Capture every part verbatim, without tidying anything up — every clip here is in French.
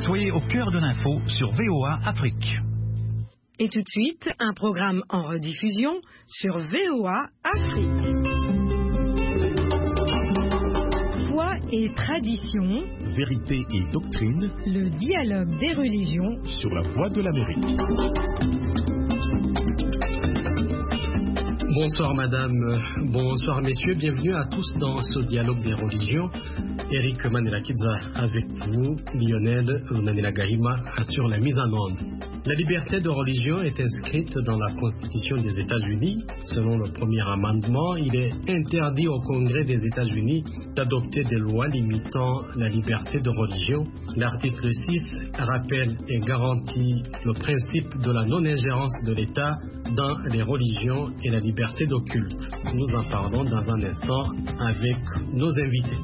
Soyez au cœur de l'info sur V O A Afrique. Et tout de suite, un programme en rediffusion sur V O A Afrique. Foi et tradition, vérité et doctrine, le dialogue des religions sur la voie de l'Amérique. Bonsoir madame, bonsoir messieurs, bienvenue à tous dans ce dialogue des religions. Eric Manela-Kidza avec vous, Lionel Manela-Gahima assure la mise en onde. La liberté de religion est inscrite dans la Constitution des États-Unis. Selon le premier amendement, il est interdit au Congrès des États-Unis d'adopter des lois limitant la liberté de religion. L'article six rappelle et garantit le principe de la non-ingérence de l'État dans les religions et la liberté d'occulte. Nous en parlons dans un instant avec nos invités.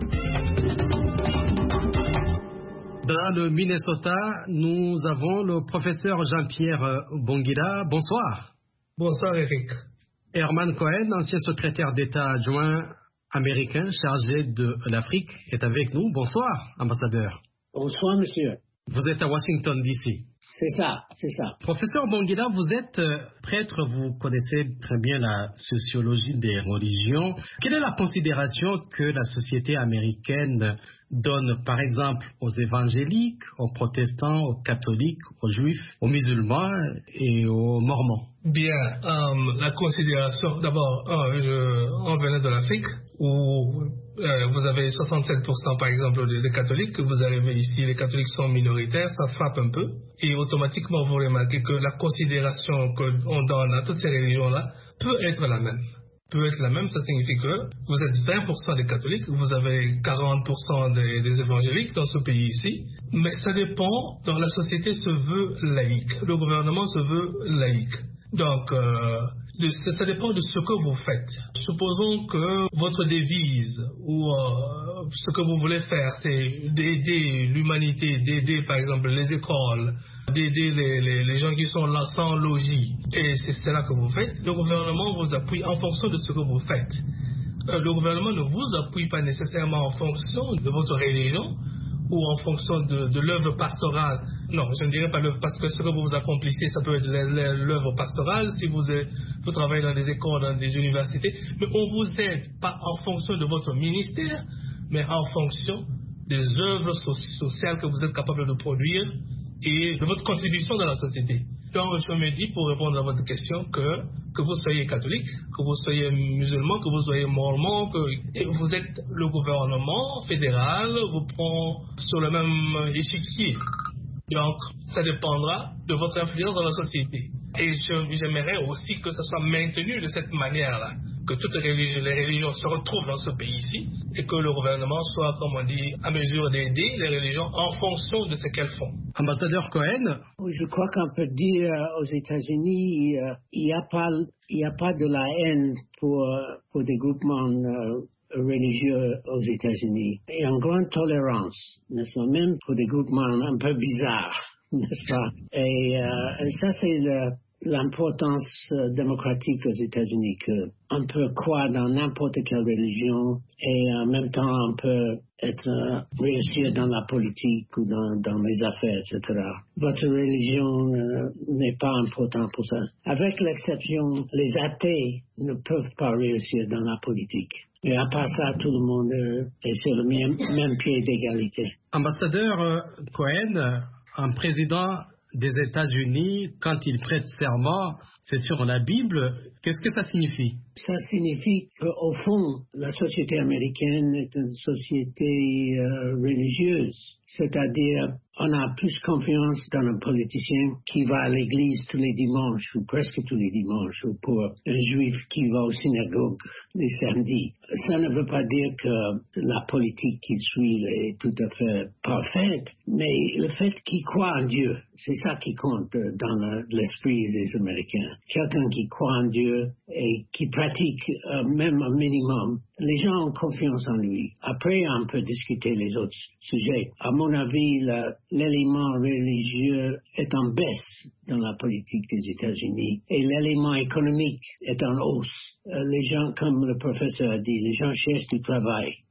Dans le Minnesota, nous avons le professeur Jean-Pierre Bonguila. Bonsoir. Bonsoir Eric. Herman Cohen, ancien secrétaire d'État adjoint américain chargé de l'Afrique, est avec nous. Bonsoir, ambassadeur. Bonsoir, monsieur. Vous êtes à Washington, D C. C'est ça, c'est ça. Professeur Bonguila, vous êtes prêtre, vous connaissez très bien la sociologie des religions. Quelle est la considération que la société américaine donne, par exemple, aux évangéliques, aux protestants, aux catholiques, aux juifs, aux musulmans et aux mormons? Bien, euh, la considération, d'abord, euh, je, on venait de l'Afrique, où euh, vous avez soixante-sept pour cent par exemple des, des catholiques, vous arrivez ici, les catholiques sont minoritaires, ça frappe un peu, et automatiquement vous remarquez que la considération qu'on donne à toutes ces religions-là peut être la même. peut être la même, ça signifie que vous êtes vingt pour cent des catholiques, vous avez quarante pour cent des, des évangéliques dans ce pays ici, mais ça dépend, donc la société se veut laïque, le gouvernement se veut laïque. Donc, euh, de, ça dépend de ce que vous faites. Supposons que votre devise ou euh, ce que vous voulez faire, c'est d'aider l'humanité, d'aider par exemple les écoles, d'aider les, les, les gens qui sont là sans logis, et c'est cela que vous faites. Le gouvernement vous appuie en fonction de ce que vous faites. Euh, le gouvernement ne vous appuie pas nécessairement en fonction de votre religion, ou en fonction de, de l'œuvre pastorale. Non, je ne dirais pas l'œuvre, parce que ce que vous accomplissez, ça peut être l'œuvre pastorale, si vous, êtes, vous travaillez dans des écoles, dans des universités, mais on vous aide pas en fonction de votre ministère, mais en fonction des œuvres so- sociales que vous êtes capable de produire et de votre contribution dans la société. Donc, je me dis, pour répondre à votre question, que, que vous soyez catholique, que vous soyez musulman, que vous soyez mormon, que et vous êtes le gouvernement fédéral, vous prend sur le même échiquier. Donc, ça dépendra de votre influence dans la société. Et je, j'aimerais aussi que ça soit maintenu de cette manière-là, que toutes les religions, les religions se retrouvent dans ce pays-ci et que le gouvernement soit, comme on dit, à mesure d'aider les religions en fonction de ce qu'elles font. Ambassadeur Cohen. Je crois qu'on peut dire euh, aux États-Unis, euh, il n'y a pas, il n'y a pas de la haine pour, pour des groupements euh, religieux aux États-Unis. Il y a une grande tolérance, n'est-ce pas, même pour des groupements un peu bizarres, n'est-ce pas? Et, euh, et ça, c'est le, l'importance euh, démocratique aux États-Unis, qu'on peut croire dans n'importe quelle religion et en même temps on peut être euh, réussir dans la politique ou dans, dans les affaires, et cetera. Votre religion euh, n'est pas importante pour ça. Avec l'exception, les athées ne peuvent pas réussir dans la politique. Et à part ça, tout le monde euh, est sur le même, même pied d'égalité. Ambassadeur euh, Cohen, un président des États-Unis, quand il prête serment, c'est sur la Bible. Qu'est-ce que ça signifie? Ça signifie qu'au fond, la société américaine est une société euh, religieuse. C'est-à-dire, on a plus confiance dans un politicien qui va à l'église tous les dimanches, ou presque tous les dimanches, ou pour un juif qui va au synagogue les samedis. Ça ne veut pas dire que la politique qu'il suit est tout à fait parfaite, mais le fait qu'il croit en Dieu, c'est ça qui compte dans le, l'esprit des Américains. Quelqu'un qui croit en Dieu et qui pratique euh, même un minimum, les gens ont confiance en lui. Après, on peut discuter les autres sujets. À mon avis, la, l'élément religieux est en baisse dans la politique des États-Unis et l'élément économique est en hausse. Euh, les gens, comme le professeur a dit, les gens cherchent du travail.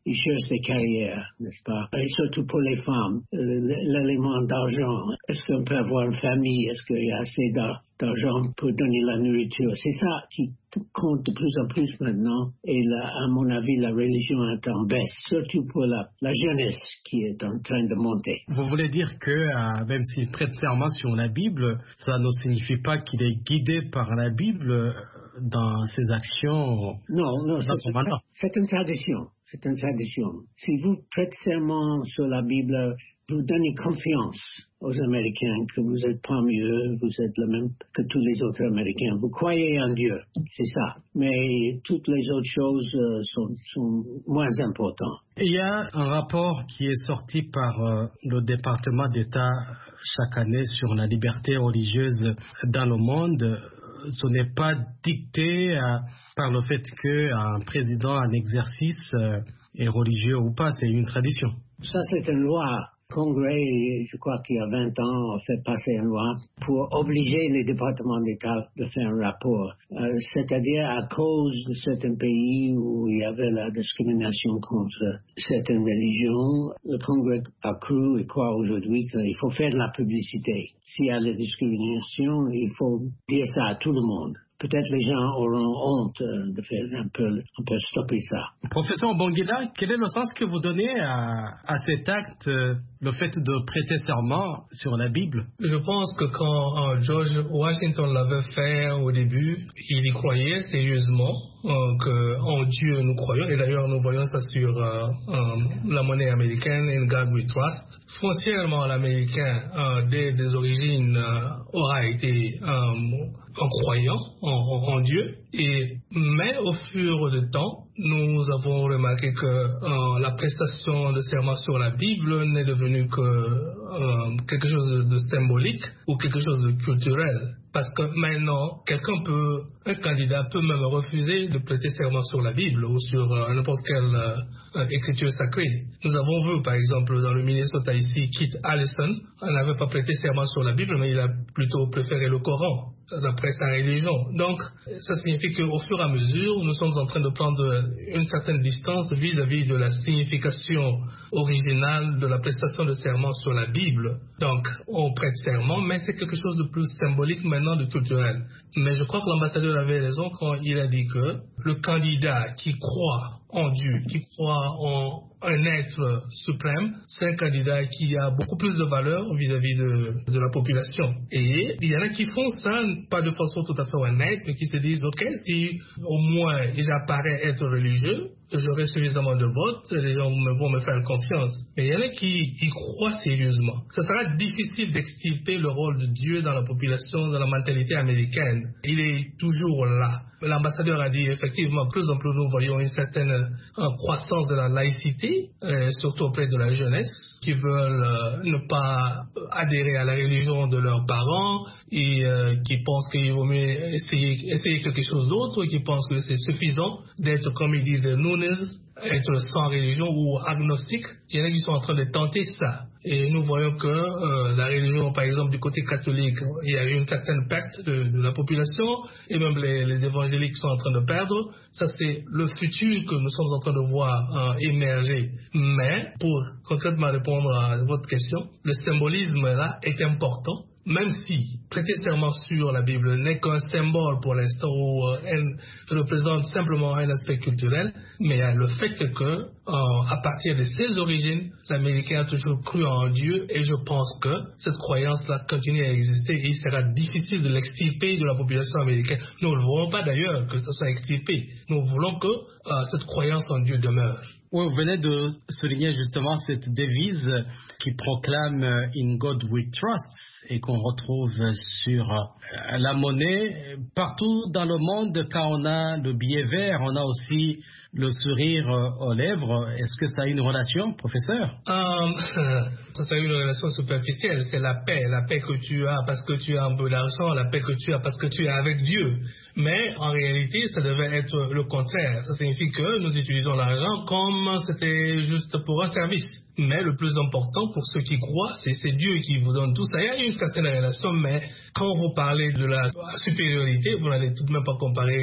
ils cherchent des carrières, n'est-ce pas? Et surtout pour les femmes, l'élément d'argent. Est-ce qu'on peut avoir une famille? Est-ce qu'il y a assez d'argent pour donner la nourriture? C'est ça qui compte de plus en plus maintenant. Et là, à mon avis, la religion est en baisse, surtout pour la, la jeunesse qui est en train de monter. Vous voulez dire que euh, même s'il prête serment sur la Bible, ça ne signifie pas qu'il est guidé par la Bible dans ses actions? Non, non, c'est, c'est une tradition. C'est une tradition. Si vous prêtez serment sur la Bible, vous donnez confiance aux Américains que vous êtes parmi eux, vous êtes le même que tous les autres Américains. Vous croyez en Dieu, c'est ça. Mais toutes les autres choses euh, sont, sont moins importantes. Il y a un rapport qui est sorti par euh, le département d'État chaque année sur la liberté religieuse dans le monde. Ce n'est pas dicté euh, par le fait qu'un président en exercice euh, est religieux ou pas, c'est une tradition. Ça, c'est une loi. Le Congrès, je crois qu'il y a vingt ans, a fait passer une loi pour obliger les départements d'État de faire un rapport. Euh, c'est-à-dire à cause de certains pays où il y avait la discrimination contre certaines religions, le Congrès a cru et croit aujourd'hui qu'il faut faire de la publicité. S'il y a la discrimination, il faut dire ça à tout le monde. Peut-être les gens auront honte de faire un peu, un peu stopper ça. Professeur Bonguila, quel est le sens que vous donnez à, à cet acte, le fait de prêter serment sur la Bible? Je pense que quand euh, George Washington l'avait fait au début, il y croyait sérieusement euh, qu'en Dieu nous croyons. Et d'ailleurs, nous voyons ça sur euh, euh, la monnaie américaine, In God We Trust. Foncièrement, l'Américain, euh, dès des origines, euh, aura été euh, un croyant en, en, en Dieu. Et, mais au fur du temps, nous avons remarqué que euh, la prestation de serment sur la Bible n'est devenue que euh, quelque chose de, de symbolique ou quelque chose de culturel. Parce que maintenant, quelqu'un peut, un candidat peut même refuser de prêter serment sur la Bible ou sur euh, n'importe quelle euh, écriture sacrée. Nous avons vu, par exemple, dans le Minnesota ici, Keith Allison, il n'avait pas prêté serment sur la Bible, mais il a plutôt préféré le Coran d'après sa religion. Donc, ça signifie qu'au fur et à mesure, nous sommes en train de prendre une certaine distance vis-à-vis de la signification originale de la prestation de serment sur la Bible. Donc, on prête serment, mais c'est quelque chose de plus symbolique maintenant, de culturel. Mais je crois que l'ambassadeur avait raison quand il a dit que le candidat qui croit en Dieu, qui croit en un être suprême, c'est un candidat qui a beaucoup plus de valeur vis-à-vis de, de la population. Et il y en a qui font ça, pas de façon tout à fait honnête, mais qui se disent, ok, si au moins j'apparais être religieux, j'aurai suffisamment de votes, les gens vont me faire confiance. Mais il y en a qui y croient sérieusement. Ce sera difficile d'extirper le rôle de Dieu dans la population, dans la mentalité américaine. Il est toujours là. L'ambassadeur a dit effectivement, plus en plus nous voyons une certaine euh, croissance de la laïcité, euh, surtout auprès de la jeunesse, qui veulent euh, ne pas adhérer à la religion de leurs parents et euh, qui pensent qu'il vaut mieux essayer, essayer quelque chose d'autre, qui pensent que c'est suffisant d'être, comme ils disent, noones, être sans religion ou agnostique. Il y en a qui sont en train de tenter ça. Et nous voyons que euh, la religion, par exemple, du côté catholique, il y a eu une certaine perte de, de la population, et même les, les évangéliques sont en train de perdre. Ça, c'est le futur que nous sommes en train de voir euh, émerger. Mais, pour concrètement répondre à votre question, le symbolisme là est important. Même si prêter serment sur la Bible n'est qu'un symbole pour l'instant où euh, elle représente simplement un aspect culturel, mais il y a le fait que, euh, à partir de ses origines, l'Américain a toujours cru en Dieu et je pense que cette croyance-là continue à exister et il sera difficile de l'extirper de la population américaine. Nous ne voulons pas d'ailleurs que ça soit extirpé. Nous voulons que euh, cette croyance en Dieu demeure. Oui, vous venez de souligner justement cette devise qui proclame « In God we trust » et qu'on retrouve sur la monnaie. Partout dans le monde, quand on a le billet vert, on a aussi le sourire aux lèvres. Est-ce que ça a une relation, professeur? um, Ça a une relation superficielle. C'est la paix. La paix que tu as parce que tu as un peu d'argent, la paix que tu as parce que tu es avec Dieu. Mais en réalité, ça devait être le contraire. Ça signifie que nous utilisons l'argent comme c'était juste pour un service. Mais le plus important pour ceux qui croient, c'est, c'est Dieu qui vous donne tout ça. Il y a une certaine relation, mais quand vous parlez de la supériorité, vous n'allez tout de même pas comparer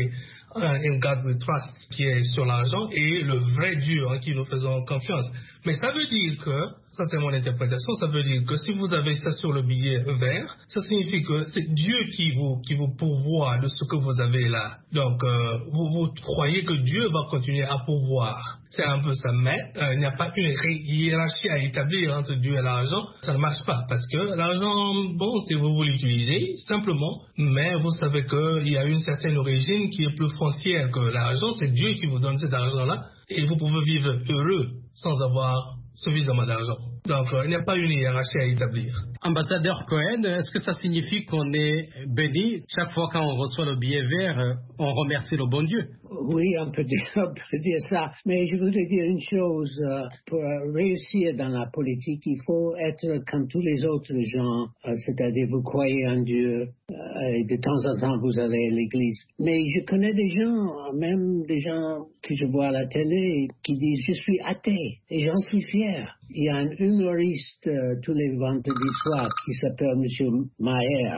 in God we trust, qui est sur l'argent, et le vrai Dieu en qui nous faisons confiance. Mais ça veut dire que, ça c'est mon interprétation, ça veut dire que si vous avez ça sur le billet vert, ça signifie que c'est Dieu qui vous, qui vous pourvoit de ce que vous avez là. Donc, euh, vous, vous croyez que Dieu va continuer à pourvoir. C'est un peu ça, mais euh, il n'y a pas une hiérarchie à établir entre Dieu et l'argent. Ça ne marche pas, parce que l'argent, bon, si vous vous l'utilisez, simplement, mais vous savez qu'il y a une certaine origine qui est plus foncière que l'argent. C'est Dieu qui vous donne cet argent-là, et vous pouvez vivre heureux sans avoir suffisamment d'argent. Donc, euh, il n'y a pas une hiérarchie à établir. Ambassadeur Cohen, est-ce que ça signifie qu'on est béni chaque fois quand on reçoit le billet vert, on remercie le bon Dieu? Oui, on peut dire, on peut dire ça. Mais je voudrais dire une chose. Euh, pour réussir dans la politique, il faut être comme tous les autres gens. Euh, c'est-à-dire, vous croyez en Dieu euh, et de temps en temps, vous allez à l'église. Mais je connais des gens, même des gens que je vois à la télé, qui disent « je suis athée » et j'en suis fier. Il y a un humoriste euh, tous les vendredis soirs qui s'appelle M. Maher.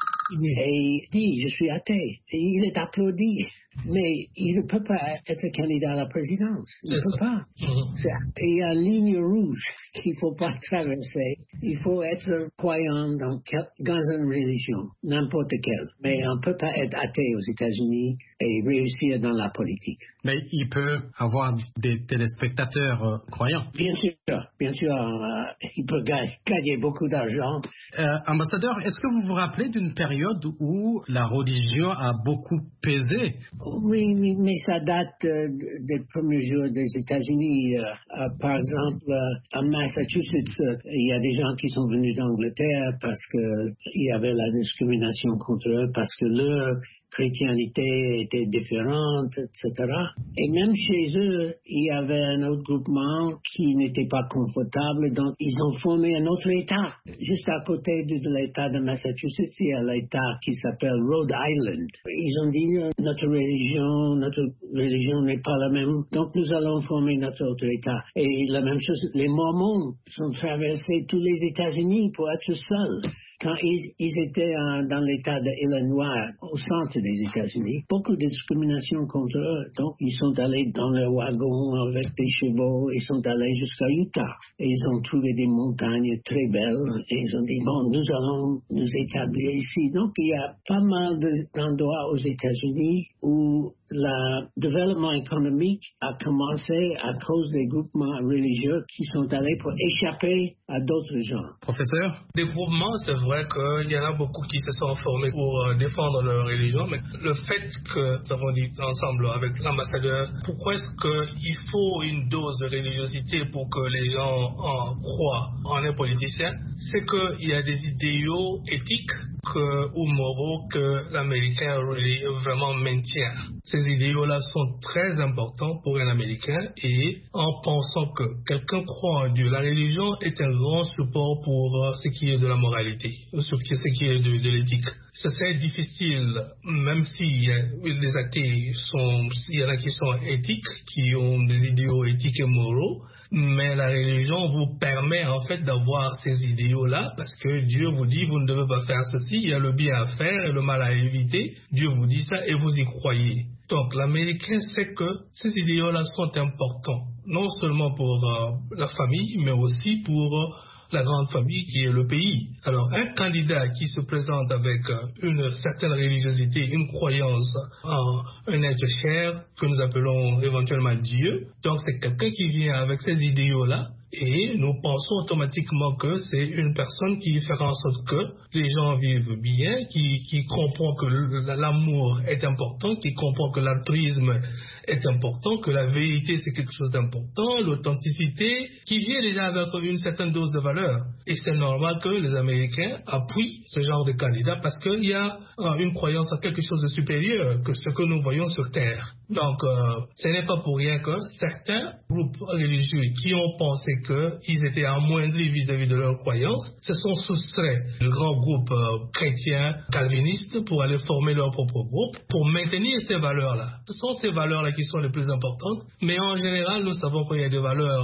Et il dit, je suis athée. Et il est applaudi. Mais il ne peut pas être candidat à la présidence. Il ne peut pas. C'est, il y a une ligne rouge qu'il ne faut pas traverser. Il faut être croyant dans, quel, dans une religion, n'importe quelle. Mais on ne peut pas être athée aux États-Unis et réussir dans la politique. Mais il peut avoir des téléspectateurs euh, croyants. Bien sûr, bien sûr. Euh, il peut gagner, gagner beaucoup d'argent. Euh, ambassadeur, est-ce que vous vous rappelez d'une période où la religion a beaucoup pesé? Oui, oui, mais ça date euh, des premiers jours des États-Unis. Euh, euh, par exemple, euh, en Massachusetts, euh, il y a des gens qui sont venus d'Angleterre parce que il y avait la discrimination contre eux, parce que leur chrétienté était différente, et cetera. Et même chez eux, il y avait un autre groupement qui n'était pas confortable, donc ils ont formé un autre État. Juste à côté de, de l'État de Massachusetts, il y a l'État qui s'appelle Rhode Island. Ils ont dit, notre religion, notre religion n'est pas la même, donc nous allons former notre autre État. Et la même chose, les Mormons sont traversés tous les États-Unis pour être seuls. Quand ils, ils étaient en, dans l'État de Illinois, au centre des États-Unis, beaucoup de discrimination contre eux. Donc, ils sont allés dans leur wagon avec des chevaux, ils sont allés jusqu'à Utah. Et ils ont trouvé des montagnes très belles. Et ils ont dit, bon, nous allons nous établir ici. Donc, il y a pas mal de, d'endroits aux États-Unis où le développement économique a commencé à cause des groupements religieux qui sont allés pour échapper à d'autres gens. Professeur? Des groupements, c'est vrai qu'il y en a beaucoup qui se sont formés pour euh, défendre leur religion, mais le fait que nous avons dit ensemble avec l'ambassadeur, pourquoi est-ce qu'il faut une dose de religiosité pour que les gens en croient en un politicien, c'est qu'il y a des idéaux éthiques que, ou moraux que l'Américain vraiment maintient. Ces idéaux-là sont très importants pour un Américain, et en pensant que quelqu'un croit en Dieu, la religion est un grand support pour ce qui est de la moralité, sur ce qui est de, de l'éthique. C'est très difficile, même si les athées sont, il y en a qui sont éthiques, qui ont des idéaux éthiques et moraux, mais la religion vous permet en fait d'avoir ces idéaux-là, parce que Dieu vous dit, vous ne devez pas faire ceci, il y a le bien à faire et le mal à éviter. Dieu vous dit ça et vous y croyez. Donc l'Américain sait que ces idéaux-là sont importants, non seulement pour euh, la famille, mais aussi pour euh, la grande famille qui est le pays. Alors un candidat qui se présente avec euh, une certaine religiosité, une croyance en un être cher, que nous appelons éventuellement Dieu, donc c'est quelqu'un qui vient avec ces idéaux-là, et nous pensons automatiquement que c'est une personne qui fait en sorte que les gens vivent bien, qui, qui comprend que l'amour est important, qui comprend que l'altruisme est important, que la vérité c'est quelque chose d'important, l'authenticité, qui vient déjà avec une certaine dose de valeur. Et c'est normal que les Américains appuient ce genre de candidat parce qu'il y a une croyance à quelque chose de supérieur que ce que nous voyons sur Terre. Donc, euh, ce n'est pas pour rien que certains groupes religieux qui ont pensé qu'ils étaient amoindris vis-à-vis de leurs croyances se sont soustraits du grand groupe euh, chrétien calviniste pour aller former leur propre groupe, pour maintenir ces valeurs-là. Ce sont ces valeurs-là qui sont les plus importantes, mais en général, nous savons qu'il y a des valeurs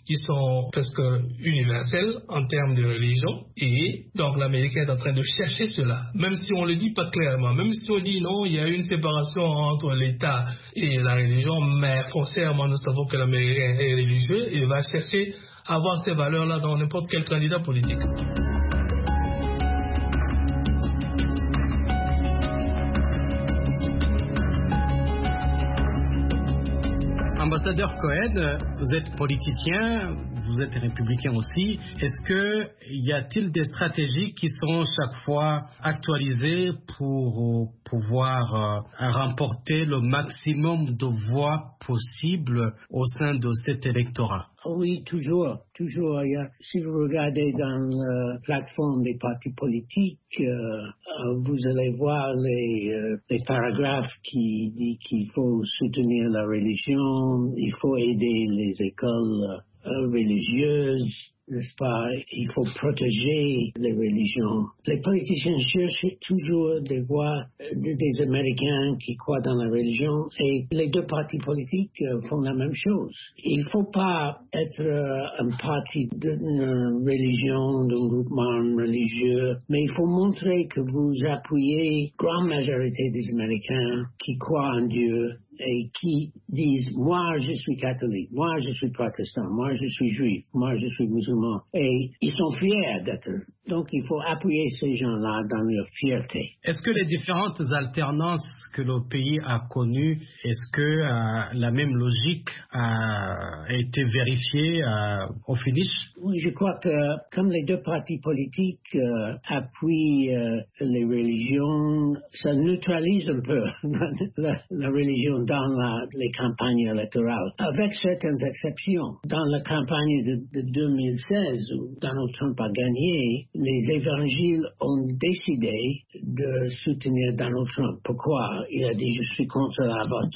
qui sont presque universelles en termes de religion. Et donc l'Américain est en train de chercher cela. Même si on ne le dit pas clairement, même si on dit non, il y a une séparation entre l'État et la religion, mais foncièrement nous savons que l'Américain est religieux et va chercher à avoir ces valeurs-là dans n'importe quel candidat politique. Ambassadeur Cohen, vous êtes politicien, vous êtes républicain aussi. Est-ce que y a-t-il des stratégies qui seront chaque fois actualisées pour pouvoir euh, remporter le maximum de voix possible au sein de cet électorat? Oui, toujours, toujours. Il y a, si vous regardez dans la plateforme des partis politiques, euh, vous allez voir les, euh, les paragraphes qui disent qu'il faut soutenir la religion, il faut aider les écoles euh, religieuses, n'est-ce pas? Il faut protéger les religions. Les politiciens cherchent toujours des voix des Américains qui croient dans la religion et les deux partis politiques font la même chose. Il ne faut pas être un parti d'une religion, d'un groupement religieux, mais il faut montrer que vous appuyez la grande majorité des Américains qui croient en Dieu et qui disent « moi je suis catholique, moi je suis protestant, moi je suis juif, moi je suis musulman ». Et ils sont fiers d'être. Donc il faut appuyer ces gens-là dans leur fierté. Est-ce que les différentes alternances que le pays a connues, est-ce que euh, la même logique a été vérifiée euh, au finish? Oui, je crois que comme les deux partis politiques euh, appuient euh, les religions, ça neutralise un peu la, la religion dans la, les campagnes électorales, avec certaines exceptions. Dans la campagne de, de deux mille seize, où Donald Trump a gagné, les évangiles ont décidé de soutenir Donald Trump. Pourquoi? Il a dit « je suis contre l'avortement ».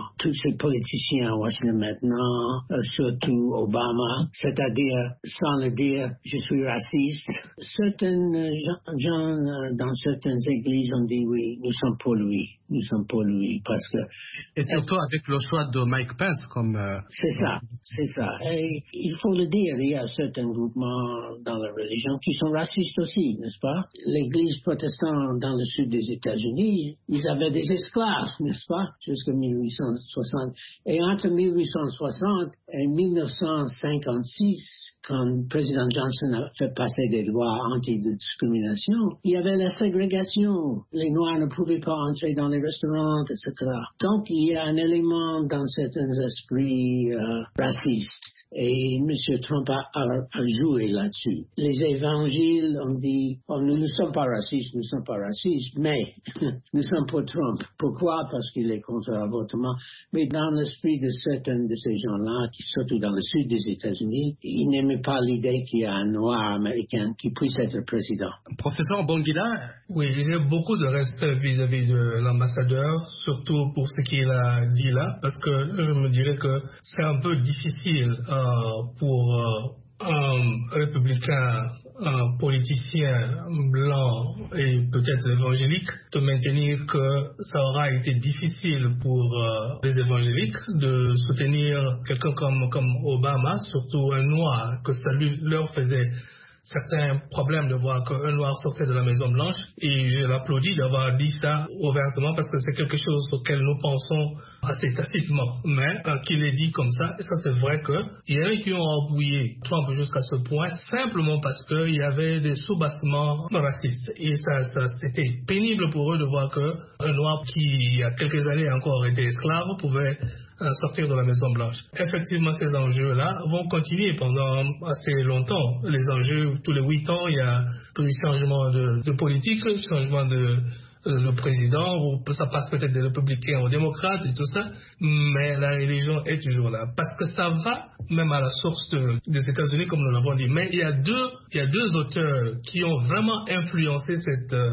Tous ces politiciens à Washington maintenant, euh, surtout Obama, c'est-à-dire sans le dire « je suis raciste ». Certains gens, gens euh, dans certaines églises ont dit « oui, nous sommes pour lui ». Nous sommes pour lui parce que... Et surtout avec le choix de Mike Pence comme... Euh... C'est ça, c'est ça. Et il faut le dire, il y a certains groupements dans la religion qui sont racistes aussi, n'est-ce pas? L'Église protestante dans le sud des États-Unis, ils avaient des esclaves, n'est-ce pas? Jusqu'en mille huit cent soixante. Et entre mille huit cent soixante et mille neuf cent cinquante-six, quand le président Johnson a fait passer des lois anti-discrimination, il y avait la ségrégation. Les Noirs ne pouvaient pas entrer dans les restaurants, et cetera. Donc, il y a un élément dans certains esprits euh, racistes. Et M. Trump a, a, a joué là-dessus. Les évangiles ont dit, oh, nous ne sommes pas racistes, nous ne sommes pas racistes, mais nous sommes pour Trump. Pourquoi? Parce qu'il est contre l'avortement. Mais dans l'esprit de certains de ces gens-là, qui surtout dans le sud des États-Unis, ils n'aimaient pas l'idée qu'il y a un noir américain qui puisse être président. Professeur Bongila? Oui, j'ai beaucoup de respect vis-à-vis de l'ambassadeur, surtout pour ce qu'il a dit là, parce que je me dirais que c'est un peu difficile euh, pour euh, un républicain, un politicien blanc et peut-être évangélique de maintenir que ça aura été difficile pour euh, les évangéliques de soutenir quelqu'un comme, comme Obama, surtout un noir, que ça lui, leur faisait certains problèmes de voir qu'un noir sortait de la Maison Blanche, et je l'applaudis d'avoir dit ça ouvertement parce que c'est quelque chose auquel nous pensons assez tacitement, mais euh, qu'il est dit comme ça, et ça c'est vrai qu'il y en a qui ont appuyé Trump jusqu'à ce point simplement parce qu'il y avait des soubassements racistes, et ça, ça c'était pénible pour eux de voir qu'un noir qui il y a quelques années encore était esclave pouvait sortir de la Maison Blanche. Effectivement, ces enjeux-là vont continuer pendant assez longtemps. Les enjeux, tous les huit ans, il y a des changements de, de politique, changement de euh, le président, ou ça passe peut-être des républicains aux démocrates et tout ça, mais la religion est toujours là. Parce que ça va même à la source de, des États-Unis, comme nous l'avons dit. Mais il y a deux, il y a deux auteurs qui ont vraiment influencé cette... Euh,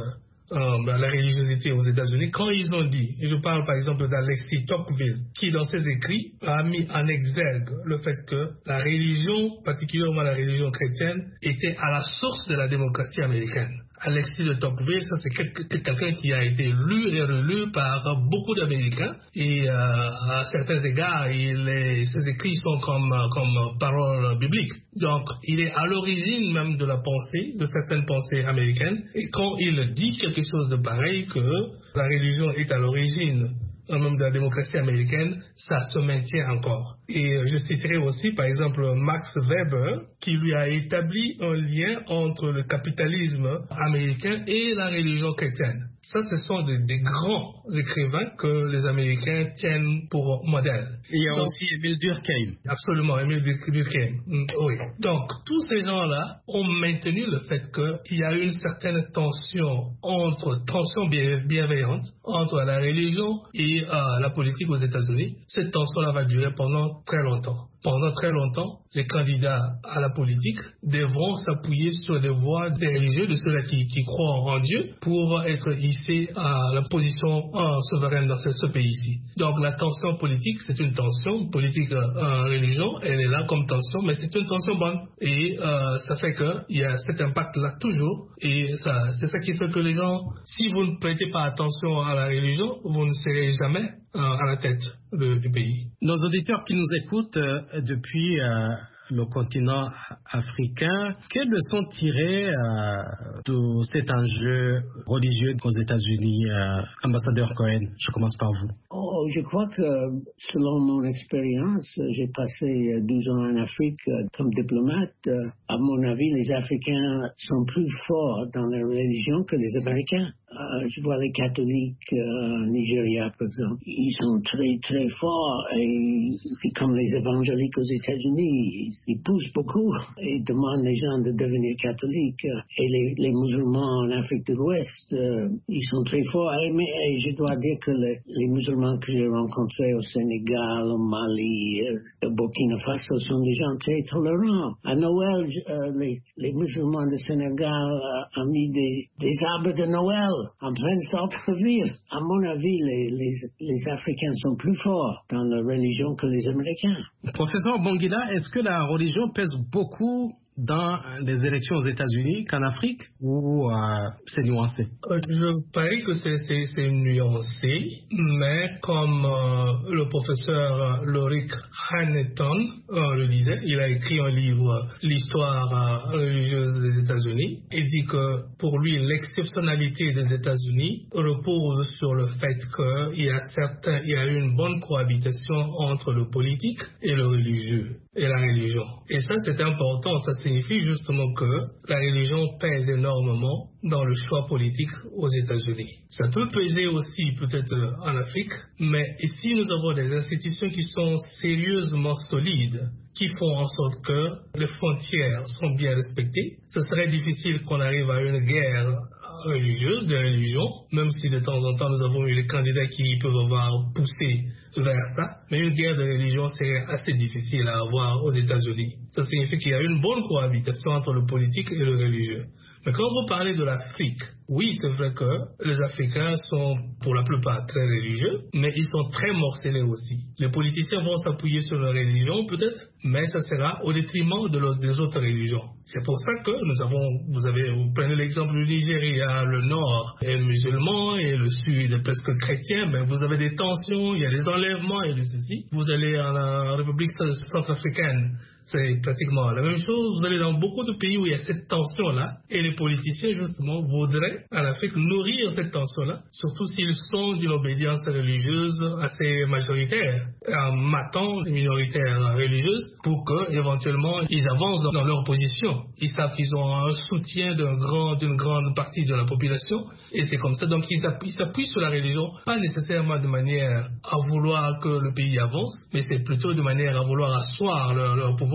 euh, la religiosité aux États-Unis, quand ils ont dit, et je parle par exemple d'Alexis Tocqueville, qui dans ses écrits a mis en exergue le fait que la religion, particulièrement la religion chrétienne, était à la source de la démocratie américaine. Alexis de Tocqueville, ça c'est quelqu'un qui a été lu et relu par beaucoup d'Américains et euh, à certains égards, il est, ses écrits sont comme, comme paroles bibliques. Donc, il est à l'origine même de la pensée, de certaines pensées américaines. Et quand il dit quelque chose de pareil, que la religion est à l'origine même de la démocratie américaine, ça se maintient encore. Et je citerai aussi, par exemple, Max Weber, qui lui a établi un lien entre le capitalisme américain et la religion chrétienne. Ça, ce sont des, des grands écrivains que les Américains tiennent pour modèle. Il y a Donc, aussi Émile Durkheim. Absolument, Émile Durkheim. Oui. Donc, tous ces gens-là ont maintenu le fait qu'il y a une certaine tension entre, tension bienveillante entre la religion et euh, la politique aux États-Unis. Cette tension-là va durer pendant très longtemps. Pendant très longtemps, les candidats à la politique devront s'appuyer sur les voix des religieux, de ceux-là qui, qui croient en Dieu, pour être hissés à la position euh, souveraine dans ce, ce pays-ci. Donc la tension politique, c'est une tension politique euh, religion, elle est là comme tension, mais c'est une tension bonne. Et euh, ça fait qu'il y a cet impact-là toujours, et ça, c'est ça qui fait que les gens, si vous ne prêtez pas attention à la religion, vous ne serez jamais à la tête de, du pays. Nos auditeurs qui nous écoutent euh, depuis euh, le continent africain, quelles leçons tirer euh, de cet enjeu religieux aux États-Unis, euh, ambassadeur Cohen? Je commence par vous. Oh, je crois que, selon mon expérience, j'ai passé douze ans en Afrique comme diplomate. À mon avis, les Africains sont plus forts dans la religion que les Américains. Euh, je vois les catholiques euh, Nigeria, par exemple. Ils sont très, très forts et c'est comme les évangéliques aux États-Unis. Ils, ils poussent beaucoup et demandent les gens de devenir catholiques. Et les, les musulmans en Afrique de l'Ouest, euh, ils sont très forts. Et, mais, et je dois dire que les, les musulmans que j'ai rencontrés au Sénégal, au Mali, euh, au Burkina Faso sont des gens très tolérants. À Noël, euh, les, les musulmans du Sénégal euh, ont mis des, des arbres de Noël en plein centre-ville. À mon avis, les, les, les Africains sont plus forts dans la religion que les Américains. Professeur Bongila, est-ce que la religion pèse beaucoup dans les élections aux États-Unis qu'en Afrique, ou euh, c'est nuancé? euh, Je parie que c'est, c'est, c'est nuancé, mais comme euh, le professeur Lorik Hanneton euh, le disait, il a écrit un livre, L'histoire euh, religieuse des États-Unis. Il dit que pour lui, l'exceptionnalité des États-Unis repose sur le fait qu'il y a certains, il y a une bonne cohabitation entre le politique et le religieux, et la religion. Et ça, c'est important, ça signifie justement que la religion pèse énormément dans le choix politique aux États-Unis. Ça peut peser aussi peut-être en Afrique, mais ici nous avons des institutions qui sont sérieusement solides, qui font en sorte que les frontières sont bien respectées. Ce serait difficile qu'on arrive à une guerre religieuse, de religion, même si de temps en temps nous avons eu les candidats qui peuvent avoir poussé vers ça, mais une guerre de religion serait assez difficile à avoir aux États-Unis. Ça signifie qu'il y a une bonne cohabitation entre le politique et le religieux. Mais quand vous parlez de l'Afrique, oui, c'est vrai que les Africains sont pour la plupart très religieux, mais ils sont très morcelés aussi. Les politiciens vont s'appuyer sur leur religion peut-être, mais ça sera au détriment de l'autre, des autres religions. C'est pour ça que nous avons, vous avez, vous prenez l'exemple du Nigeria, le nord est musulman et le sud est presque chrétien, mais vous avez des tensions, il y a des enlèvements et de ceci. Vous allez en la République centrafricaine, c'est pratiquement la même chose. Vous allez dans beaucoup de pays où il y a cette tension-là, et les politiciens, justement, voudraient, en Afrique, nourrir cette tension-là, surtout s'ils sont d'une obédience religieuse assez majoritaire, en matant les minoritaires religieuses, pour que, éventuellement, ils avancent dans leur position. Ils savent qu'ils ont un soutien d'un grand, d'une grande partie de la population, et c'est comme ça. Donc, ils appuient, s'appuient sur la religion, pas nécessairement de manière à vouloir que le pays avance, mais c'est plutôt de manière à vouloir asseoir leur, leur pouvoir.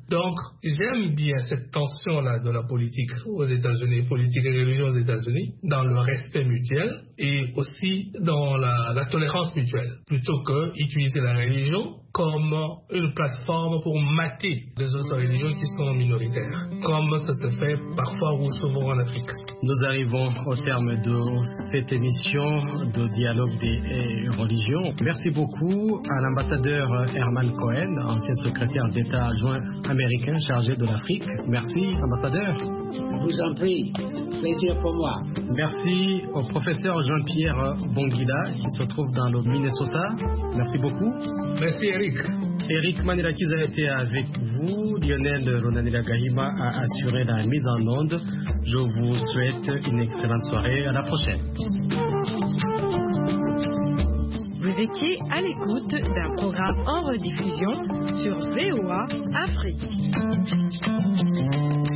Donc, j'aime bien cette tension-là de la politique aux États-Unis, politique et religion aux États-Unis, dans le respect mutuel et aussi dans la, la tolérance mutuelle, plutôt que utiliser la religion comme une plateforme pour mater les autres religions qui sont minoritaires, comme ça se fait parfois ou souvent en Afrique. Nous arrivons au terme de cette émission de dialogue des religions. Merci beaucoup à l'ambassadeur Herman Cohen, ancien secrétaire d'État adjoint américain chargé de l'Afrique. Merci, ambassadeur. Je vous en prie, plaisir pour moi. Merci au professeur Jean-Pierre Bonguila qui se trouve dans le Minnesota. Merci beaucoup. Merci Eric. Eric Manilakiz a été avec vous. Lionel Ronanila Gahima a assuré la mise en onde. Je vous souhaite une excellente soirée. À la prochaine. Vous étiez à l'écoute d'un programme en rediffusion sur V O A Afrique.